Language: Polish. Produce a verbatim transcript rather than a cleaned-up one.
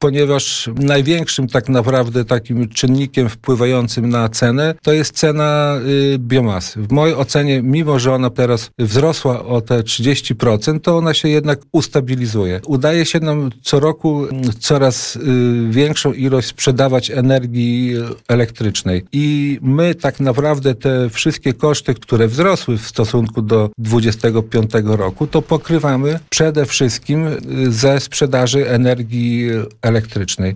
ponieważ największym tak naprawdę takim czynnikiem wpływającym na cenę to jest cena y, biomasy. W mojej ocenie, mimo że ona teraz wzrosła o te trzydzieści procent, to ona się jednak ustabilizuje. Udaje się nam co roku coraz y, większą ilość sprzedawać energii elektrycznej i my tak naprawdę te wszystkie koszty, które wzrosły w stosunku do dwudziestego piątego roku, to pokrywamy przede wszystkim ze sprzedaży energii elektrycznej.